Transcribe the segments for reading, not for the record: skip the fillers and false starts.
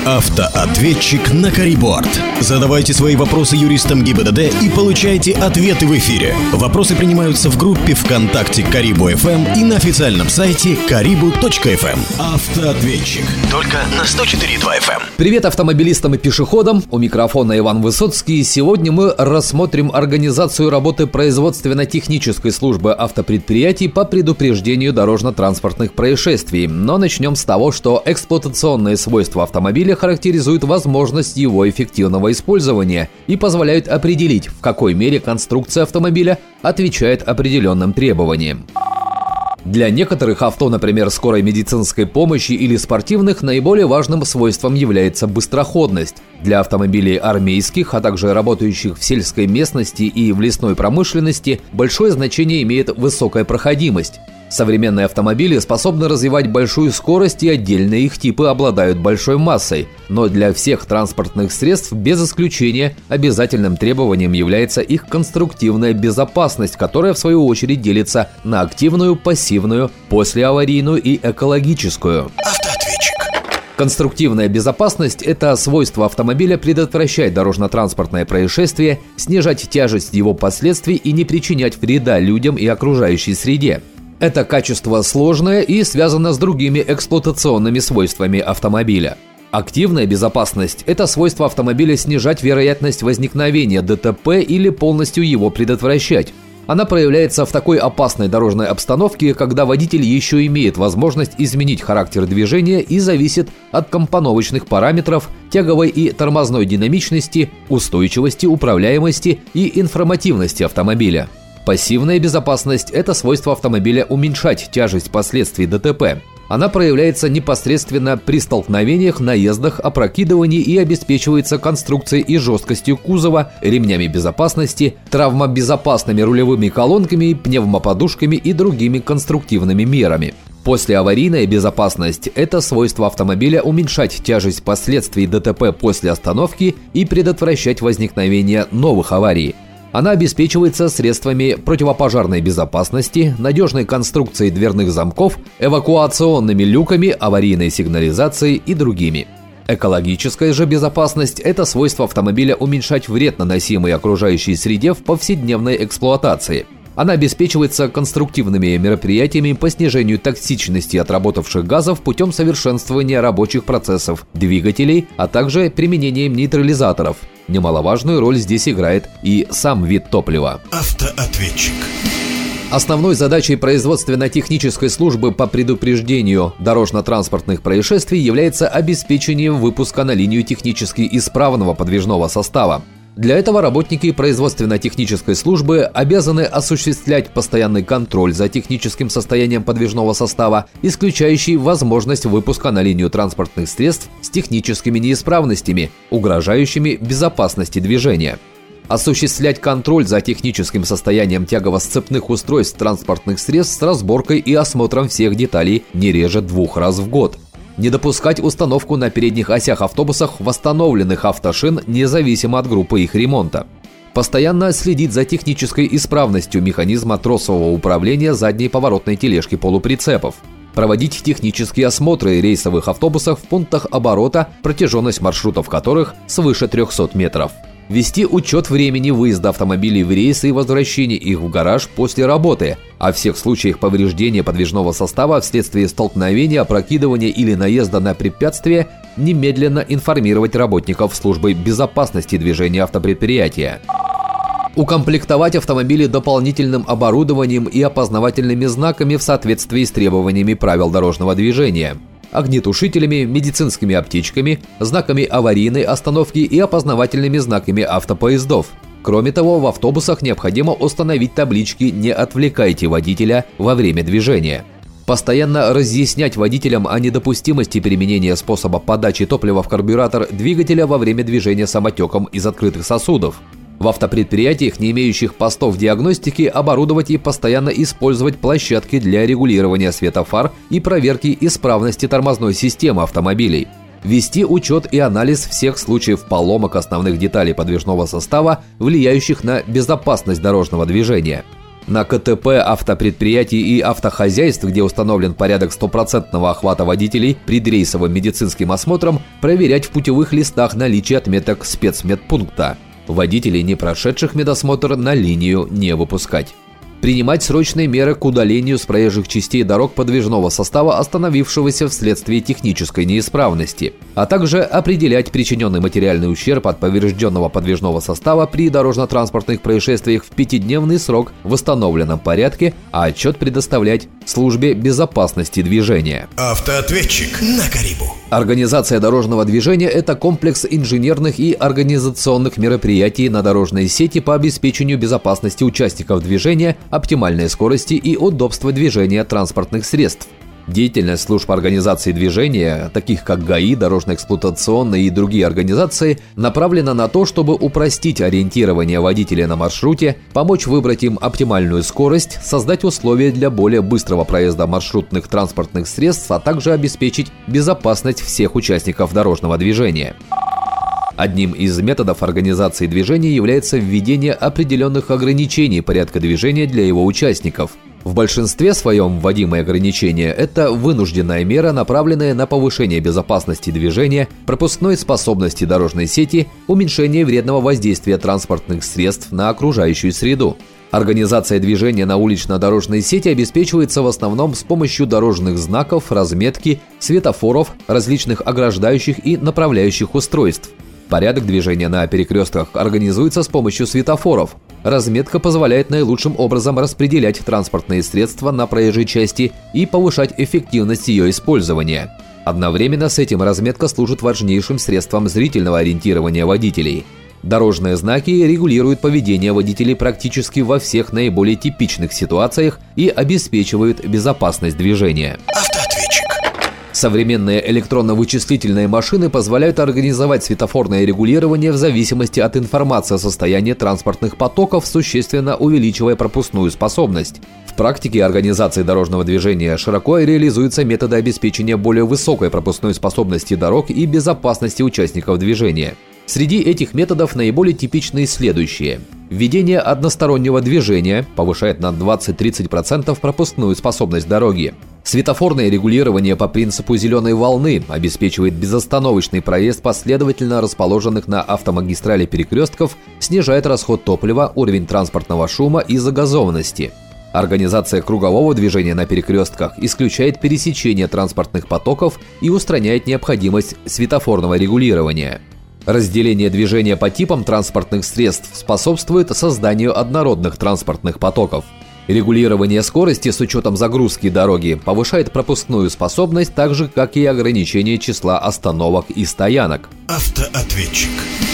Автоответчик на Кариборд. Задавайте свои вопросы юристам ГИБДД и получайте ответы в эфире. Вопросы принимаются в группе ВКонтакте Карибу ФМ и на официальном сайте karibu.fm. Автоответчик. Только на 104.2 FM. Привет автомобилистам и пешеходам. У микрофона Иван Высоцкий. Сегодня мы рассмотрим организацию работы производственно-технической службы автопредприятий по предупреждению дорожно-транспортных происшествий. Но начнем с того, что эксплуатационные свойства автомобиля характеризуют возможность его эффективного использования и позволяют определить, в какой мере конструкция автомобиля отвечает определенным требованиям. Для некоторых авто, например, скорой медицинской помощи или спортивных, наиболее важным свойством является быстроходность. Для автомобилей армейских, а также работающих в сельской местности и в лесной промышленности, большое значение имеет высокая проходимость. Современные автомобили способны развивать большую скорость, и отдельные их типы обладают большой массой. Но для всех транспортных средств, без исключения, обязательным требованием является их конструктивная безопасность, которая, в свою очередь, делится на активную, пассивную, послеаварийную и экологическую. Автоответчик. Конструктивная безопасность – это свойство автомобиля предотвращать дорожно-транспортное происшествие, снижать тяжесть его последствий и не причинять вреда людям и окружающей среде. Это качество сложное и связано с другими эксплуатационными свойствами автомобиля. Активная безопасность – это свойство автомобиля снижать вероятность возникновения ДТП или полностью его предотвращать. Она проявляется в такой опасной дорожной обстановке, когда водитель еще имеет возможность изменить характер движения и зависит от компоновочных параметров, тяговой и тормозной динамичности, устойчивости, управляемости и информативности автомобиля. Пассивная безопасность – это свойство автомобиля уменьшать тяжесть последствий ДТП. Она проявляется непосредственно при столкновениях, наездах, опрокидывании и обеспечивается конструкцией и жесткостью кузова, ремнями безопасности, травмобезопасными рулевыми колонками, пневмоподушками и другими конструктивными мерами. Послеаварийная безопасность – это свойство автомобиля уменьшать тяжесть последствий ДТП после остановки и предотвращать возникновение новых аварий. Она обеспечивается средствами противопожарной безопасности, надежной конструкцией дверных замков, эвакуационными люками, аварийной сигнализацией и другими. Экологическая же безопасность – это свойство автомобиля уменьшать вред, наносимый окружающей среде в повседневной эксплуатации. Она обеспечивается конструктивными мероприятиями по снижению токсичности отработавших газов путем совершенствования рабочих процессов двигателей, а также применением нейтрализаторов. Немаловажную роль здесь играет и сам вид топлива. Автоответчик. Основной задачей производственно-технической службы по предупреждению дорожно-транспортных происшествий является обеспечение выпуска на линию технически исправного подвижного состава. Для этого работники производственно-технической службы обязаны осуществлять постоянный контроль за техническим состоянием подвижного состава, исключающий возможность выпуска на линию транспортных средств с техническими неисправностями, угрожающими безопасности движения. Осуществлять контроль за техническим состоянием тягово-сцепных устройств транспортных средств с разборкой и осмотром всех деталей не реже 2 раз в год. Не допускать установку на передних осях автобусах восстановленных автошин независимо от группы их ремонта. Постоянно следить за технической исправностью механизма тросового управления задней поворотной тележки полуприцепов. Проводить технические осмотры рейсовых автобусов в пунктах оборота, протяженность маршрутов которых свыше 300 метров. Вести учет времени выезда автомобилей в рейсы и возвращения их в гараж после работы, о всех случаях повреждения подвижного состава вследствие столкновения, опрокидывания или наезда на препятствие немедленно информировать работников службы безопасности движения автопредприятия. Укомплектовать автомобили дополнительным оборудованием и опознавательными знаками в соответствии с требованиями правил дорожного движения. Огнетушителями, медицинскими аптечками, знаками аварийной остановки и опознавательными знаками автопоездов. Кроме того, в автобусах необходимо установить таблички «Не отвлекайте водителя во время движения». Постоянно разъяснять водителям о недопустимости применения способа подачи топлива в карбюратор двигателя во время движения самотеком из открытых сосудов. В автопредприятиях, не имеющих постов диагностики, оборудовать и постоянно использовать площадки для регулирования света фар и проверки исправности тормозной системы автомобилей. Вести учет и анализ всех случаев поломок основных деталей подвижного состава, влияющих на безопасность дорожного движения. На КТП автопредприятий и автохозяйств, где установлен порядок стопроцентного охвата водителей предрейсовым медицинским осмотром, проверять в путевых листах наличие отметок спецмедпункта. Водителей, не прошедших медосмотр, на линию не выпускать. Принимать срочные меры к удалению с проезжих частей дорог подвижного состава, остановившегося вследствие технической неисправности, а также определять причиненный материальный ущерб от поврежденного подвижного состава при дорожно-транспортных происшествиях в 5-дневный срок в восстановленном порядке, а отчет предоставлять службе безопасности движения. Автоответчик на Карибу. Организация дорожного движения – это комплекс инженерных и организационных мероприятий на дорожной сети по обеспечению безопасности участников движения, оптимальной скорости и удобства движения транспортных средств. Деятельность служб организации движения, таких как ГАИ, дорожно-эксплуатационные и другие организации, направлена на то, чтобы упростить ориентирование водителя на маршруте, помочь выбрать им оптимальную скорость, создать условия для более быстрого проезда маршрутных транспортных средств, а также обеспечить безопасность всех участников дорожного движения. Одним из методов организации движения является введение определенных ограничений порядка движения для его участников. В большинстве своем вводимые ограничения – это вынужденная мера, направленная на повышение безопасности движения, пропускной способности дорожной сети, уменьшение вредного воздействия транспортных средств на окружающую среду. Организация движения на улично-дорожной сети обеспечивается в основном с помощью дорожных знаков, разметки, светофоров, различных ограждающих и направляющих устройств. Порядок движения на перекрестках организуется с помощью светофоров. Разметка позволяет наилучшим образом распределять транспортные средства на проезжей части и повышать эффективность ее использования. Одновременно с этим разметка служит важнейшим средством зрительного ориентирования водителей. Дорожные знаки регулируют поведение водителей практически во всех наиболее типичных ситуациях и обеспечивают безопасность движения. Современные электронно-вычислительные машины позволяют организовать светофорное регулирование в зависимости от информации о состоянии транспортных потоков, существенно увеличивая пропускную способность. В практике организации дорожного движения широко реализуются методы обеспечения более высокой пропускной способности дорог и безопасности участников движения. Среди этих методов наиболее типичны следующие. Введение одностороннего движения повышает на 20-30% пропускную способность дороги. Светофорное регулирование по принципу зеленой волны обеспечивает безостановочный проезд последовательно расположенных на автомагистрали перекрестков, снижает расход топлива, уровень транспортного шума и загазованности. Организация кругового движения на перекрестках исключает пересечение транспортных потоков и устраняет необходимость светофорного регулирования. Разделение движения по типам транспортных средств способствует созданию однородных транспортных потоков. Регулирование скорости с учетом загрузки дороги повышает пропускную способность, так же, как и ограничение числа остановок и стоянок. Автоответчик.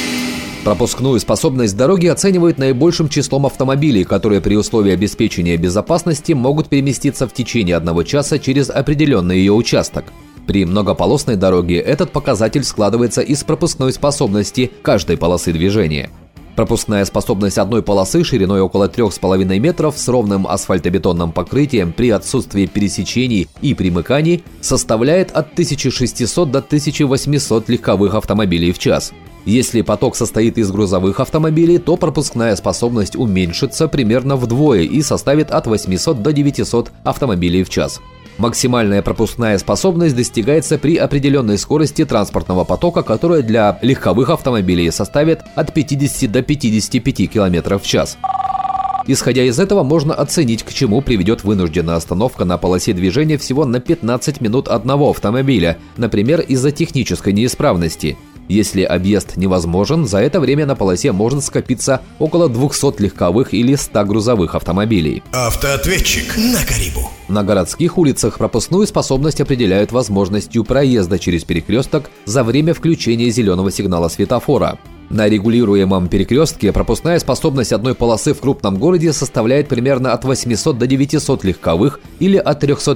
Пропускную способность дороги оценивают наибольшим числом автомобилей, которые при условии обеспечения безопасности могут переместиться в течение 1 часа через определенный ее участок. При многополосной дороге этот показатель складывается из пропускной способности каждой полосы движения. Пропускная способность одной полосы шириной около 3,5 метров с ровным асфальтобетонным покрытием при отсутствии пересечений и примыканий составляет от 1600 до 1800 легковых автомобилей в час. Если поток состоит из грузовых автомобилей, то пропускная способность уменьшится примерно вдвое и составит от 800 до 900 автомобилей в час. Максимальная пропускная способность достигается при определенной скорости транспортного потока, которая для легковых автомобилей составит от 50 до 55 км в час. Исходя из этого, можно оценить, к чему приведет вынужденная остановка на полосе движения всего на 15 минут одного автомобиля, например, из-за технической неисправности. Если объезд невозможен, за это время на полосе может скопиться около 200 легковых или 100 грузовых автомобилей. Автоответчик на Карибу. На городских улицах пропускную способность определяют возможностью проезда через перекресток за время включения зеленого сигнала светофора. На регулируемом перекрестке пропускная способность одной полосы в крупном городе составляет примерно от 800 до 900 легковых или от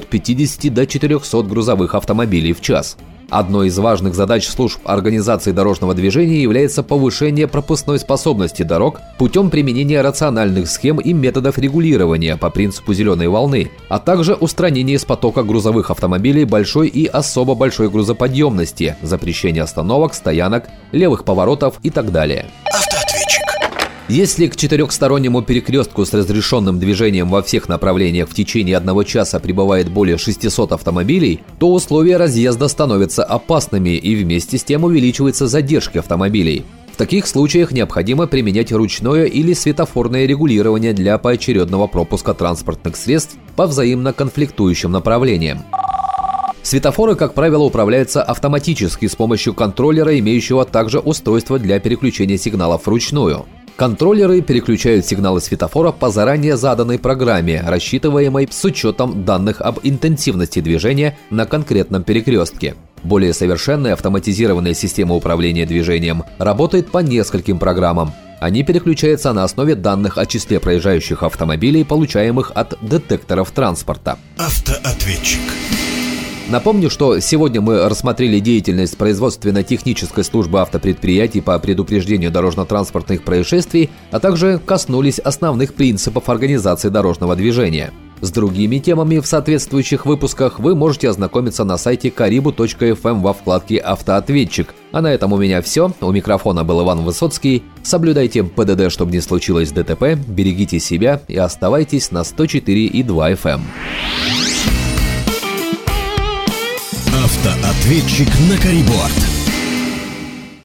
350 до 400 грузовых автомобилей в час. Одной из важных задач служб организации дорожного движения является повышение пропускной способности дорог путем применения рациональных схем и методов регулирования по принципу зеленой волны, а также устранение из потока грузовых автомобилей большой и особо большой грузоподъемности, запрещение остановок, стоянок, левых поворотов и так далее. Автоответчик. Если к четырехстороннему перекрестку с разрешенным движением во всех направлениях в течение 1 часа прибывает более 600 автомобилей, то условия разъезда становятся опасными и вместе с тем увеличиваются задержки автомобилей. В таких случаях необходимо применять ручное или светофорное регулирование для поочередного пропуска транспортных средств по взаимно конфликтующим направлениям. Светофоры, как правило, управляются автоматически с помощью контроллера, имеющего также устройство для переключения сигналов вручную. Контроллеры переключают сигналы светофора по заранее заданной программе, рассчитываемой с учетом данных об интенсивности движения на конкретном перекрестке. Более совершенная автоматизированная система управления движением работает по нескольким программам. Они переключаются на основе данных о числе проезжающих автомобилей, получаемых от детекторов транспорта. Автоответчик. Напомню, что сегодня мы рассмотрели деятельность производственно-технической службы автопредприятий по предупреждению дорожно-транспортных происшествий, а также коснулись основных принципов организации дорожного движения. С другими темами в соответствующих выпусках вы можете ознакомиться на сайте karibu.fm во вкладке «Автоответчик». А на этом у меня все. У микрофона был Иван Высоцкий. Соблюдайте ПДД, чтобы не случилось ДТП, берегите себя и оставайтесь на 104,2 FM. Автоответчик на Карибу.